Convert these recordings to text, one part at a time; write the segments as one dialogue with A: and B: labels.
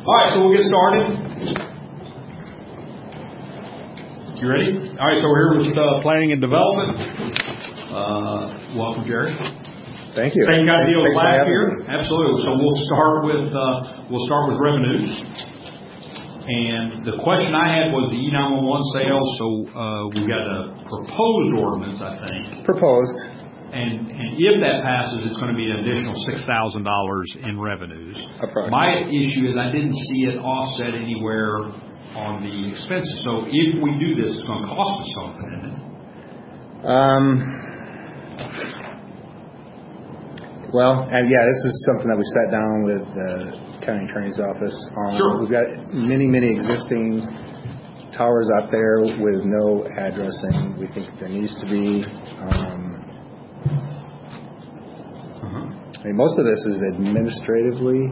A: All right, so we'll get started. You ready? All right, so we're here with planning and development. Welcome, Jerry.
B: Thank you.
A: Same kind of deal as last year. Absolutely. So we'll start with revenues. And the question I had was the E911 sales. So we've got a proposed ordinance, I think.
B: Proposed.
A: And if that passes, it's going to be an additional $6,000 in revenues. My issue is I didn't see it offset anywhere on the expenses. So if we do this, it's going to cost us something, isn't it?
B: Well, and yeah, this is something that we sat down with the county attorney's office on.
A: Sure.
B: We've got many existing towers out there with no addressing. We think there needs to be. I mean, most of this is administratively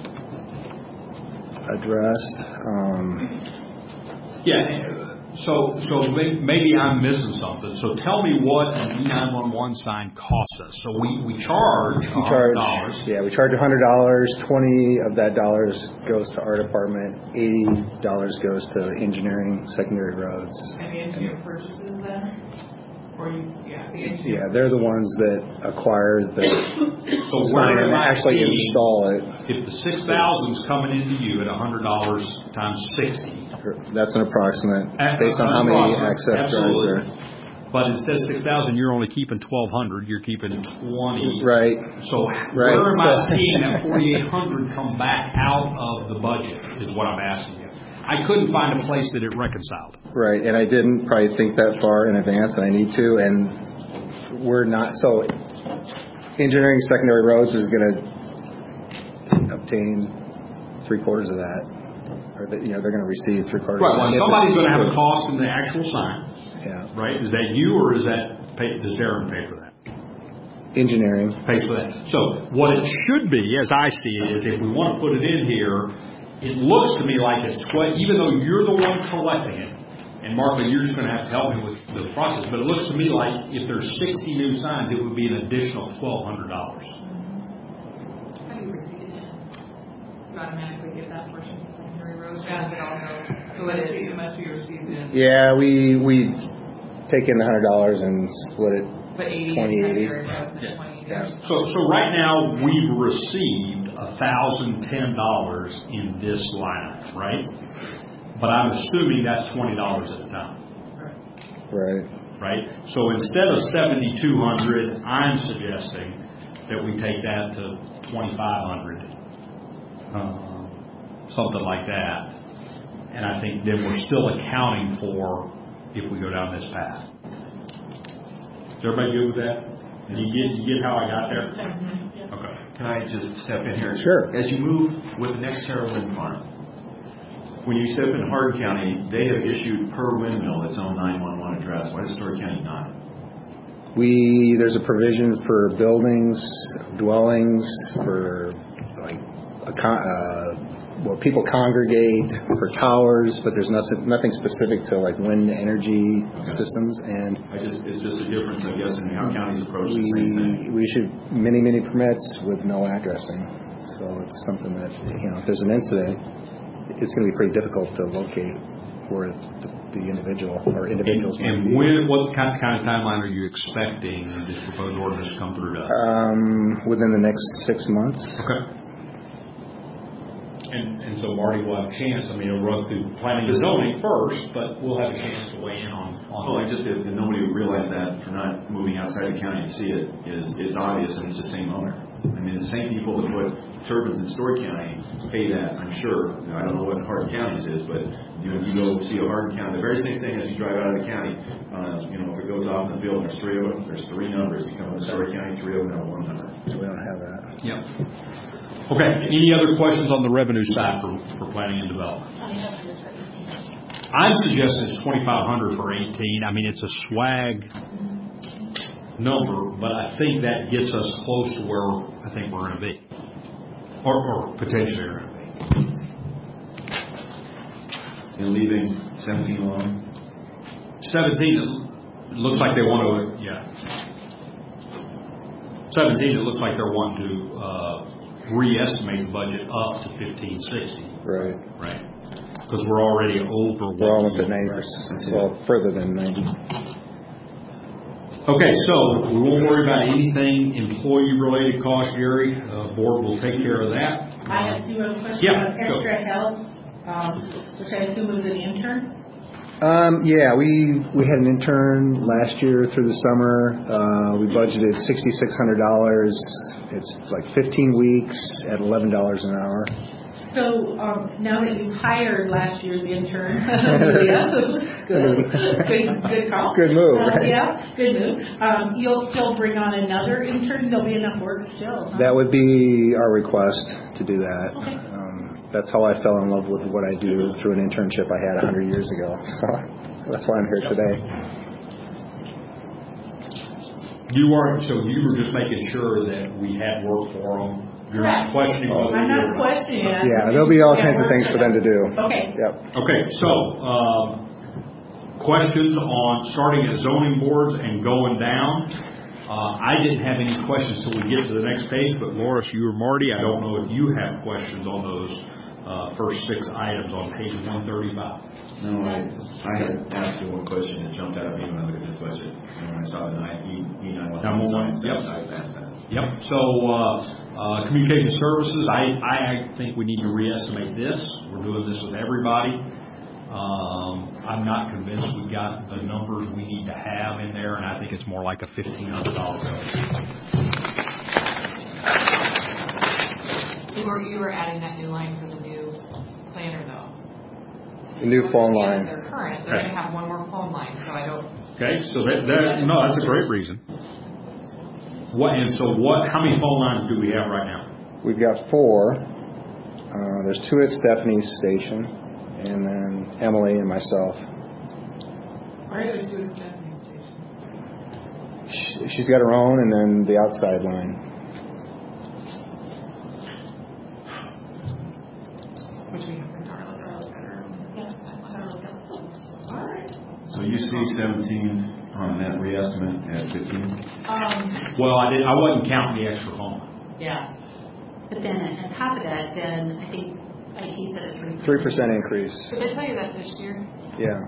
B: addressed.
A: So maybe I'm missing something. So tell me what an E911 sign costs us. So we charge $100.
B: Yeah, we charge $100. 20 of that dollars goes to our department. $80 goes to engineering, secondary roads.
C: And the engineer purchases that?
B: Yeah, they're the ones that acquire the sign and actually install it.
A: If the $6,000 is coming into you at $100 times 60,
B: that's an approximate based on how many access drives there.
A: But instead of 6,000, you're only keeping 1,200. You're keeping 20.
B: Right.
A: So where am I seeing that 4,800 come back out of the budget? Is what I'm asking you. I couldn't find a place that it reconciled.
B: Right, and I didn't probably think that far in advance, and I need to, and we're not. So engineering secondary roads is going to obtain 3/4 of that, or they're going to receive 3/4.
A: Right, well, somebody's going to have a cost in the actual sign.
B: Yeah.
A: Right, is that you, or does Darren pay for that?
B: Engineering
A: pays for that. So what it should be, as I see it, is if we want to put it in here, it looks to me like it's 12, even though you're the one collecting it, and Martha, you're just going to have to help me with the process, but it looks to me like if there's 60 new signs, it would be an additional $1,200.
C: How do you receive it? You automatically get that portion of the secondary road as it all goes. So it must be received in.
B: Yeah, we take in the $100 and split it.
C: But 80
B: 20/80.
C: Yeah.
A: So right now we've received $1,010 in this line, right? But I'm assuming that's $20 at a time.
B: Right.
A: Right. So instead of $7,200, I'm suggesting that we take that to $2,500, something like that. And I think then we're still accounting for if we go down this path. Is everybody good with that? Did you get how I got there?
C: Mm-hmm.
A: Okay.
D: Can I just step in here?
B: Sure.
D: As you move with the next Terra Wind Farm, when you step in Hardin County, they have issued per windmill its own 911 address. Why does Story County not?
B: There's a provision for buildings, dwellings, for like where people congregate, for towers, but there's nothing specific to like wind energy systems. And
D: it's just a difference, I guess, in how counties approach the same thing.
B: We issued many permits with no addressing, so it's something that if there's an incident, it's going to be pretty difficult to locate where the individual or individuals.
A: And what kind of timeline are you expecting this proposed ordinance to come through?
B: Within the next 6 months.
A: Okay. And so Marty will have a chance. I mean, it'll run through planning and zoning first, but we'll have a chance to weigh in on.
D: Well, just if nobody would realize that for not moving outside the county to see it it's obvious, and it's the same owner. I mean, the same people that put turbines in Story County pay that. I'm sure. I don't know what Hardin County's is, but you go see a Hardin County, the very same thing as you drive out of the county. If it goes off in the field and there's 3 of them, there's 3 numbers. You come to Story County, 3 of them have 1 number.
B: So we don't have that.
A: Yep. Okay. Any other questions on the revenue side for planning and development? I'm suggesting it's $2,500 for 18. I mean, it's a swag number, but I think that gets us close to where I think we're going to be, or potentially are going to be.
D: And leaving 17 alone.
A: 17. It looks like they want to. Yeah. 17. It looks like they're wanting to re-estimate the budget up to 1560.
B: Right.
A: Right. Because we're already over.
B: We're almost at 90%. Well, further than 90.
A: Okay, so we won't worry about anything employee-related costs, Gary. Board will take care of that.
E: I have two other questions about extra help, which I assume was an intern.
B: Yeah, we had an intern last year through the summer. We budgeted $6,600. It's like 15 weeks at $11 an hour.
E: So now that you've hired last year's intern, good call.
B: Good move. Right?
E: Yeah, good move. You'll still bring on another intern. There'll be enough work still. Huh?
B: That would be our request to do that.
E: Okay.
B: That's how I fell in love with what I do through an internship I had 100 years ago. So that's why I'm here today.
A: You were just making sure that we had work for them. You're not questioning whether
E: I'm not questioning it.
B: Yeah, there'll be all kinds of things for them to do.
E: Okay.
B: Yep.
A: Okay, so questions on starting at zoning boards and going down. I didn't have any questions till we get to the next page, but Loris, you or Marty, I don't know if you have questions on those first 6 items on page 135.
D: No, I had asked you one question that jumped out at me when I looked at this budget. And when I saw the E911
A: Yep.
D: I asked that.
A: Yep. So communication services, I think we need to reestimate this. We're doing this with everybody. I'm not convinced we've got the numbers we need to have in there, and I think it's more like a $1,500 bill.
C: You were adding that new line for the new planner, though.
B: The new phone line.
C: They're current. They're going to have one more phone line, so I don't.
A: Okay, so that's a great reason. How many phone lines do we have right now?
B: We've got 4. There's 2 at Stephanie's station, and then Emily and myself.
C: Why are there 2 at Stephanie's station?
B: She's got her own, and then the outside line.
C: Which we have in Darla better. All right.
D: So you see 17 on that reestimate at 15?
A: Well, I wasn't counting the extra phone line.
E: Yeah.
F: But then on top of that, then I think IT said a 3%
B: increase.
C: Did they tell you that this year?
B: Yeah.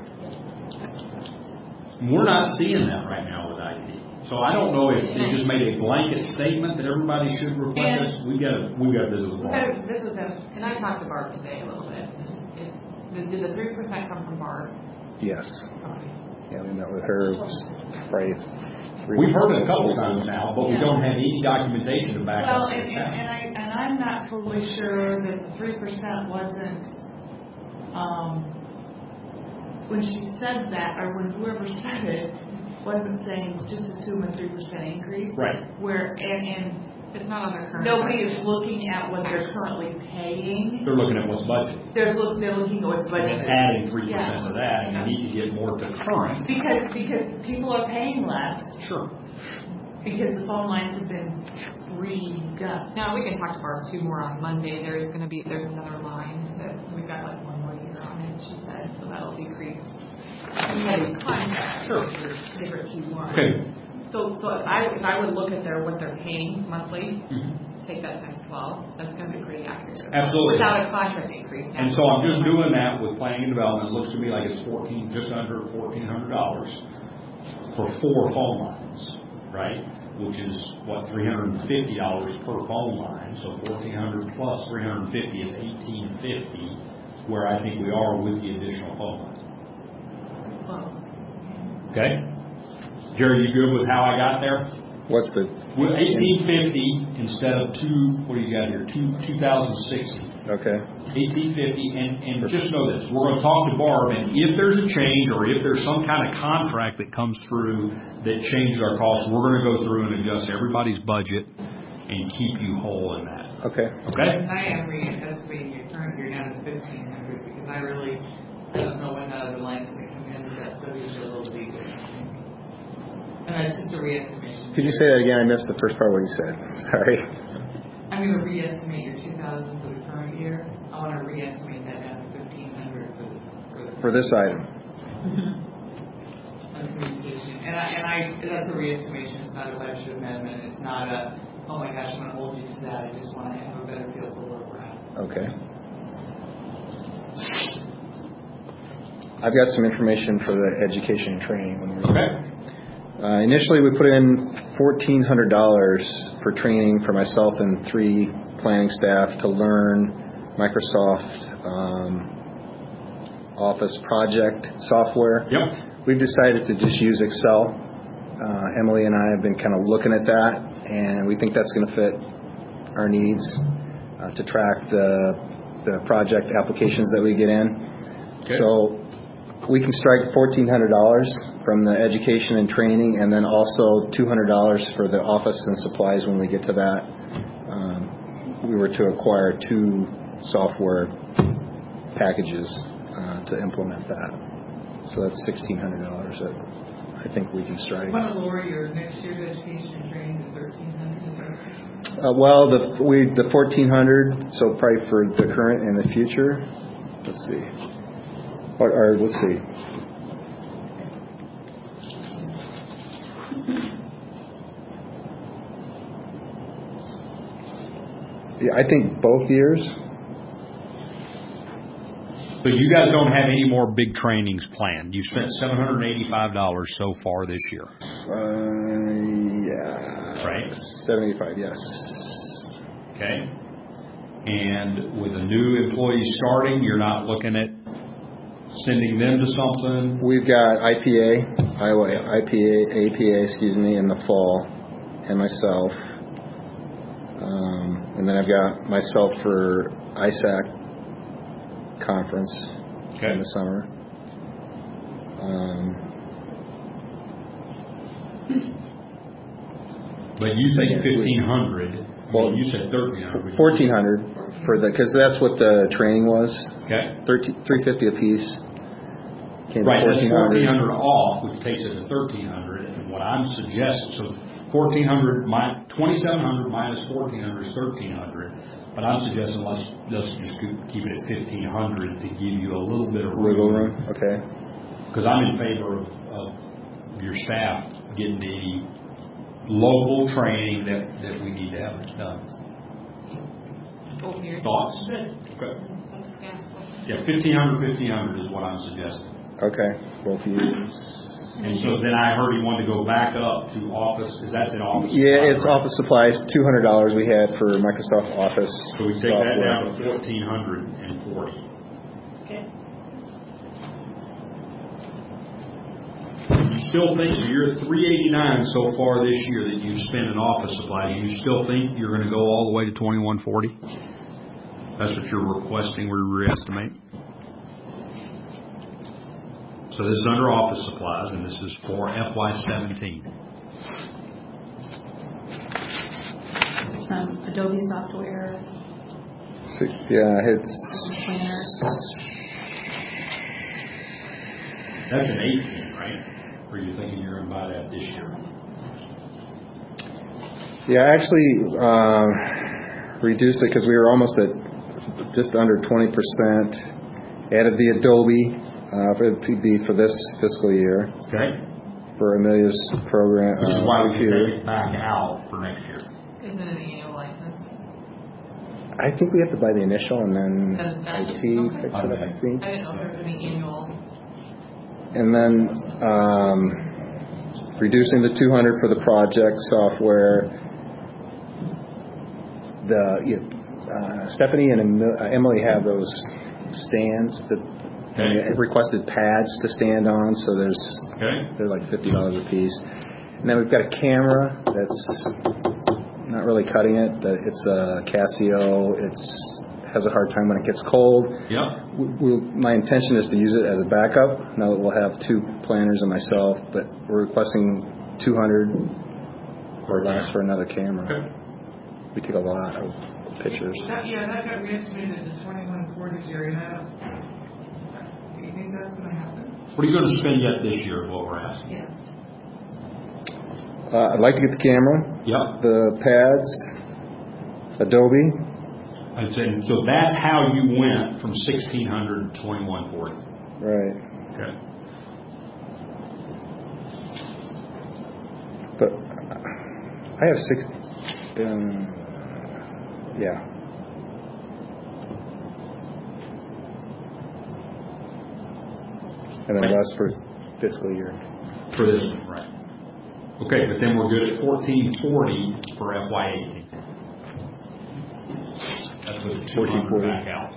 A: We're not seeing that right now with IT. So I don't know if they just made a blanket statement that everybody should request this. We got to visit with Barb.
C: This was and I talked to Barb today a little bit. Did the 3% come from Barb?
B: Yes.
C: Okay.
B: Yeah, we met with her probably 3
A: We've heard it a couple times now, but we don't have any documentation to back
G: Well,
A: up.
G: and I'm not totally sure that the 3% wasn't, when she said that, or when whoever said it, wasn't saying just assume a 3% increase.
A: Right.
G: Where, and
C: It's not on their current.
G: nobody is looking at what they're currently paying.
A: They're looking at what's budgeted.
G: They're looking at what's
A: And
G: budgeted.
A: adding 3%
G: Yes.
A: of that, and you need to get more to current.
G: Because people are paying less
A: Sure.
G: because the phone lines have been redone.
C: Now we can talk to Barb 2 more on Monday. There's another line that we've got like 1 more year on it. She said so that'll decrease. We had a contract
A: Sure.
C: for different Q1.
A: Okay.
C: So if I would look at what they're paying monthly,
A: Mm-hmm.
C: take that times 12. That's going to be pretty accurate.
A: Absolutely.
C: Without a contract increase.
A: And so I'm just doing that with planning and development. It looks to me like it's just under $1,400 for 4 phone lines, right? Which is what, $350 per phone line. So 1,400 plus 350 is 1,850. Where I think we are with the additional phone line.
C: Close.
A: Okay, Jerry, you good with how I got there?
B: What's the?
A: With 1,850 instead of what do you got here? 2,060.
B: Okay.
A: 1,850, and just know this, we're going to talk to Barb, and if there's a change or if there's some kind of contract that comes through that changes our costs, we're going to go through and adjust everybody's budget and keep you whole in that.
B: Okay.
A: Okay?
H: And I am reestimating your current year down to 1,500 because I don't know when the other lines are going to come in, but that study is a little weaker. And that's just a reestimation.
B: Could you say that again? I missed the first part of what you said. Sorry.
H: I'm going to reestimate your 2,000 for the current year. I want to reestimate that down to 1,500
B: For this item.
H: on communication. And I that's a reestimation. It's not a budget amendment. It's not a oh my gosh, I'm going to hold you to that. I just want to have a better feel for where we're at.
B: Okay. I've got some information for the education and training. Initially, we put in $1,400 for training for myself and 3 planning staff to learn Microsoft Office project software.
A: Yep.
B: We've decided to just use Excel. Emily and I have been kind of looking at that, and we think that's going to fit our needs to track the project applications that we get in.
A: Okay.
B: So we can strike $1,400 from the education and training, and then also $200 for the office and supplies when we get to that. We were to acquire 2 software packages to implement that. So that's $1,600 that I think we can strike.
H: You want to lower your next year's education and training to $1,300? Is that right?
B: Well, the $1,400, so probably for the current and the future. Let's see. Or let's see. Yeah, I think both years.
A: But you guys don't have any more big trainings planned. You spent $785 so far this year.
B: Yeah.
A: Right.
B: 75, yes.
A: Okay. And with a new employee starting, you're not looking at sending them to something?
B: We've got APA in the fall, and myself. And then I've got myself for ISAC conference in the summer.
A: But you think 1,500? Well, you said 1,300.
B: 1,400 for because that's what the training was.
A: Okay.
B: $350 a piece.
A: Right, that's 1,400 off, which takes it to 1,300. And what I'm suggesting, so 1,400, 2,700 minus 1,400 is 1,300. But I'm suggesting let's just keep it at 1,500 to give you a little bit of
B: wiggle room. Okay.
A: Because I'm in favor of your staff getting the local training that we need to have done. Thoughts? Okay. Yeah, 1,500 is what I'm suggesting.
B: Okay, both years.
A: And so then I heard he wanted to go back up to Office. Is that in Office?
B: Yeah, it's Office supplies. $200 we had for Microsoft Office.
A: So we take that down to 1,440.
F: Okay.
A: You still think so? You're at 389 so far this year that you've spent in office supplies. You still think you're going to go all the way to 2,140? That's what you're requesting. We reestimate. So this is under office supplies, and this is for FY17.
F: Some Adobe software.
B: Yeah, it's.
F: Planner.
A: That's an 18, right? Or are you thinking you're going to buy that this year?
B: Yeah, I actually reduced it because we were almost at just under 20%. Added the Adobe. For this fiscal year.
A: Okay.
B: For Amelia's program.
A: Which is why we can take it back out for next year.
C: Isn't it an annual license?
B: I think we have to buy the initial and then IT fix it up, I think.
C: I didn't know if there was any annual.
B: And then reducing the $200 for the project software. Stephanie and Emily have those stands that. Okay. Requested pads to stand on, so they're like $50 a piece. And then we've got a camera that's not really cutting it. It's a Casio. It has a hard time when it gets cold.
A: Yeah.
B: My intention is to use it as a backup. Now that we'll have 2 planners and myself, but we're requesting $200 or less for another camera.
A: Okay.
B: We take a lot of pictures.
H: That got reestimated to 2,140, Jerry. Do you think that's going to happen?
A: What are you going to spend yet this year is what we're asking.
H: Yeah.
B: I'd like to get the camera.
A: Yep.
B: The pads. Adobe.
A: And so that's how you went from 1,600 to 2,140.
B: Right.
A: Okay.
B: But I have Yeah. And then less for fiscal year.
A: For this one, right. Okay, but then we're good at 1440 for FY18. That's with the 200 back out.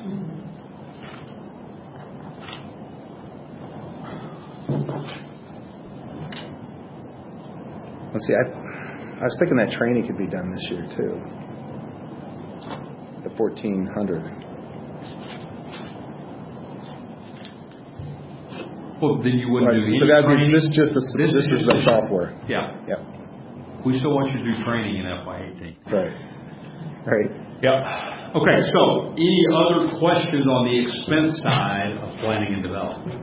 B: Let's see, I was thinking that training could be done this year too. The 1400.
A: Well, then you wouldn't do any training.
B: This is the software.
A: Yeah.
B: Yeah.
A: We still want you to do training in FY18.
B: Right.
A: Yeah. Okay, so any other questions on the expense side of planning and development?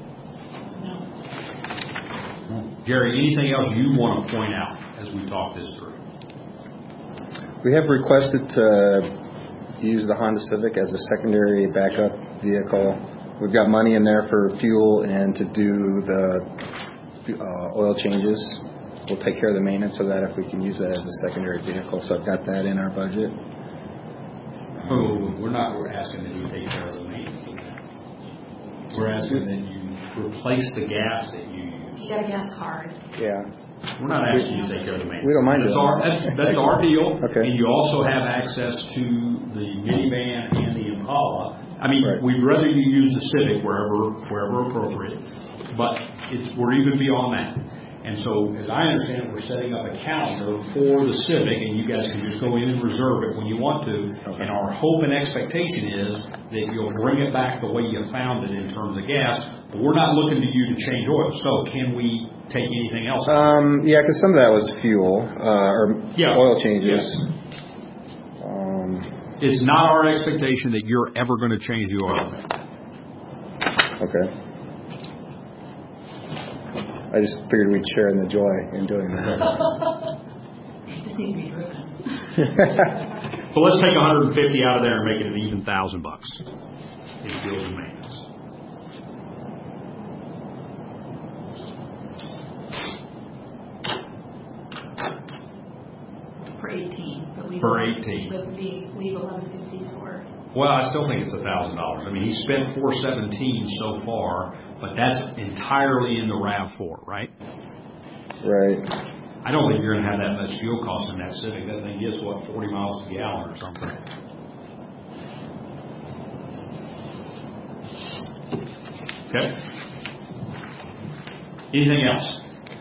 A: Gary, anything else you want to point out as we talk this through?
B: We have requested to use the Honda Civic as a secondary backup vehicle. We've got money in there for fuel and to do the oil changes. We'll take care of the maintenance of that if we can use that as a secondary vehicle. So I've got that in our budget.
A: We're asking that you take care of the maintenance of that. We're asking that you replace the gas that you use.
F: You got a gas card.
B: Yeah.
A: We're not asking you to take care of the maintenance.
B: We don't mind
A: that's our deal.
B: Okay.
A: And you also have access to the minivan and the Impala. I mean,
B: right.
A: We'd rather you use the Civic wherever appropriate, but we're even beyond that. And so, as I understand it, we're setting up a calendar for the Civic, and you guys can just go in and reserve it when you want to. Okay. And our hope and expectation is that you'll bring it back the way you found it in terms of gas. But we're not looking to you to change oil. So, can we take anything else?
B: Yeah, because some of that was fuel or oil changes.
A: Yeah. It's not our expectation that you're ever going to change the oil.
B: Okay. I just figured we'd share in the joy in doing that.
F: It just needs to be driven.
A: So let's take 150 out of there and make it an even $1,000 in fuel and maintenance.
F: For 18.
A: For 18.
F: But we leave 1150 for.
A: Well, I still think it's $1,000. I mean, he spent $417 so far, but that's entirely in the RAV4, right?
B: Right.
A: I don't think you're going to have that much fuel cost in that Civic. That thing gets, 40 miles a gallon or something. Okay. Anything else?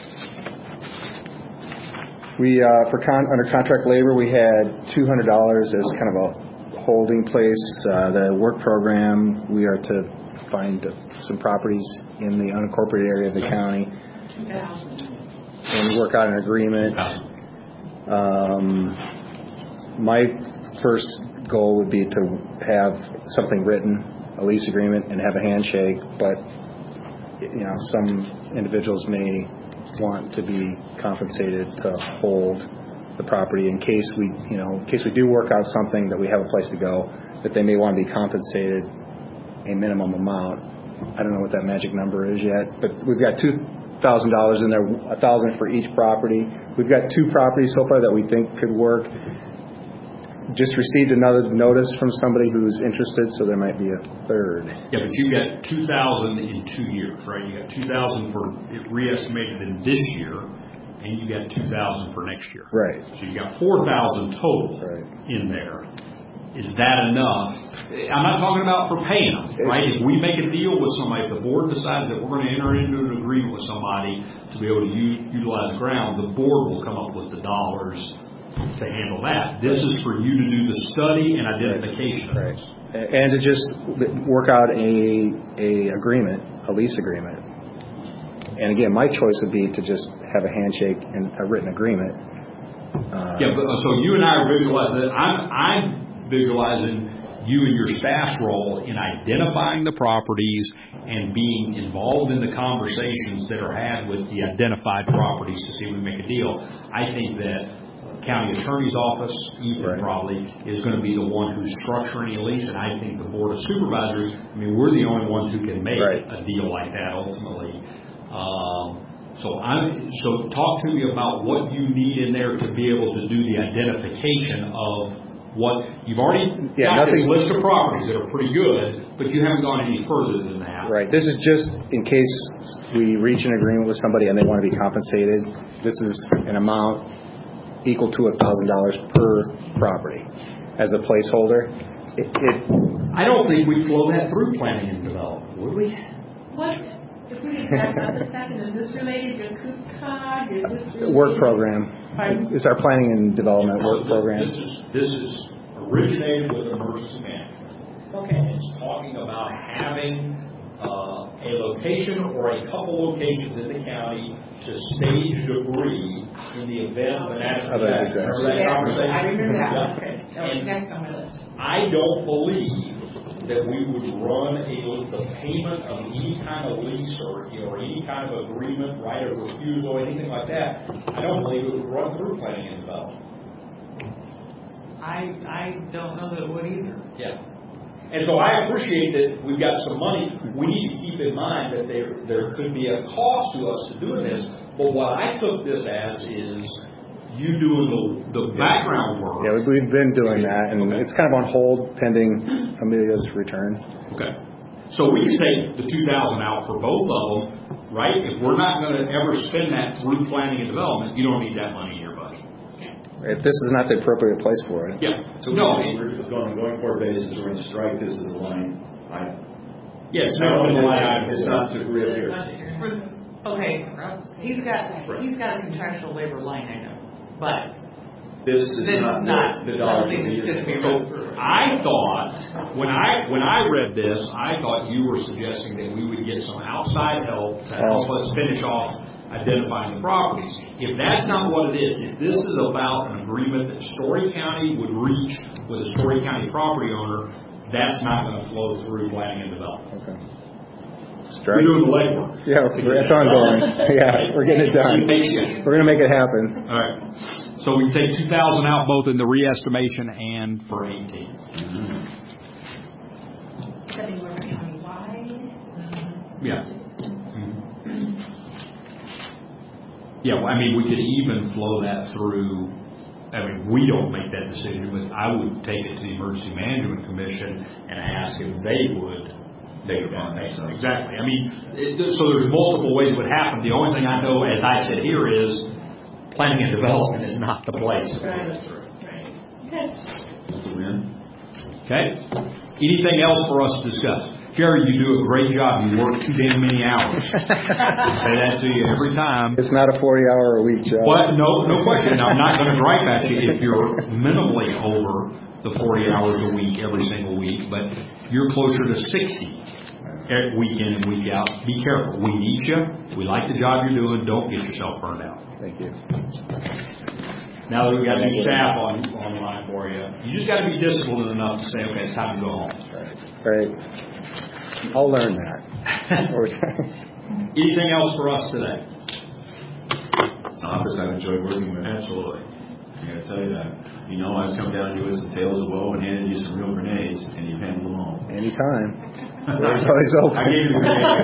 B: We under contract labor, we had $200 as kind of a holding place. The work program, we are to find some properties in the unincorporated area of the county and work out an agreement. My first goal would be to have something written, a lease agreement, and have a handshake. But some individuals may want to be compensated to hold the property in case we do work out something that we have a place to go, that they may want to be compensated a minimum amount. I don't know what that magic number is yet, but we've got $2,000 in there, $1,000 for each property. We've got 2 properties so far that we think could work. Just received another notice from somebody who's interested, so there might be a third.
A: Yeah, but you got 2,000 in 2 years, right? You got 2,000 for it re-estimated in this year, and you got 2,000 for next year.
B: Right.
A: So you got 4,000 total in there. Is that enough? I'm not talking about for paying them, right? If we make a deal with somebody, if the board decides that we're going to enter into an agreement with somebody to be able to utilize ground, the board will come up with the dollars to handle that. This is for you to do the study and identification.
B: Right. And to just work out a lease agreement. And again, my choice would be to just have a handshake and a written agreement.
A: So you and I are visualizing that. I'm visualizing you and your staff's role in identifying the properties and being involved in the conversations that are had with the identified properties to see if we make a deal. I think that County Attorney's Office, Ethan probably, is going to be the one who's structuring a lease, and I think the Board of Supervisors, we're the only ones who can make a deal like that ultimately. So talk to me about what you need in there to be able to do the identification of what you've already got this list of properties that are pretty good, but you haven't gone any further than that.
B: Right. This is just in case we reach an agreement with somebody and they want to be compensated. This is an amount equal to $1,000 per property as a placeholder.
A: I don't think we'd flow that through planning and development, would we?
E: What, if we could back up a second, is this related to COOCOG? Is this related
B: Work program. It's our planning and development work program.
A: This is originated with emergency management.
E: Okay.
A: And it's talking about having a location or a couple locations in the county to stage debris in the event of a natural disaster. Remember that conversation?
E: I remember that.
A: Yeah.
E: Okay. That was next on my list.
A: I don't believe that we would run the payment of any kind of lease or any kind of agreement, right of refusal, anything like that. I don't believe it would run through planning and development.
H: I don't know that it would either.
A: Yeah. And so I appreciate that we've got some money. We need to keep in mind that there could be a cost to us to doing this. But what I took this as is you doing the background work.
B: Yeah, we've been doing that, and it's kind of on hold pending Amelia's return.
A: Okay. So we can take the $2,000 out for both of them, right? If we're not going to ever spend that through planning and development, you don't need that money in your budget.
B: If this is not the appropriate place for it.
A: Yeah.
D: So we're going forward basis. We're going to strike this as a line item.
A: Yeah, it's never been a line item.
D: It's not to reappear.
H: Okay, he's got a contractual labor line item, but
D: This is not the dollar
H: something that's going to be rolled through.
A: I thought when I read this, I thought you were suggesting that we would get some outside help to help us finish off identifying the properties. If that's not what it is, if this is about an agreement that Story County would reach with a Story County property owner, that's not going to flow through planning and development.
B: Okay.
A: We're doing the legwork.
B: Yeah, it's ongoing. Yeah, we're getting it done. We're going to make it happen.
A: All right. So we take 2,000 out both in the re-estimation and for 18.
F: That'd be more county-wide.
A: Yeah. Yeah, well, I mean, we could even flow that through. I mean, we don't make that decision, but I would take it to the Emergency Management Commission and ask if they would. Exactly. I mean, so there's multiple ways it would happen. The only thing I know, as I sit here, is planning and development is not the place.
E: Right.
D: That's a win.
A: Okay. Anything else for us to discuss? Jerry, you do a great job. You work too damn many hours. I say that to you every time.
B: It's not a 40-hour-a-week job.
A: But no question. Now, I'm not going to gripe at you if you're minimally over the 40 hours a week every single week, but you're closer to 60 week in and week out. Be careful. We need you. We like the job you're doing. Don't get yourself burned out.
B: Thank you.
A: Now that we've got new staff online for you, you just got to be disciplined enough to say, okay, it's time to go home.
B: Right. I'll learn that.
A: Anything else for us today?
D: It's an office I've enjoyed working with.
A: Absolutely.
D: I got to tell you that. You know, I've come down to you with some tales of woe and handed you some real grenades, and you've handled them all.
B: Anytime. It's always open.
D: I gave you a grenade.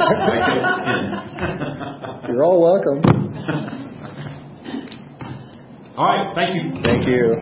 B: You're all welcome.
A: All right. Thank you.
B: Thank you.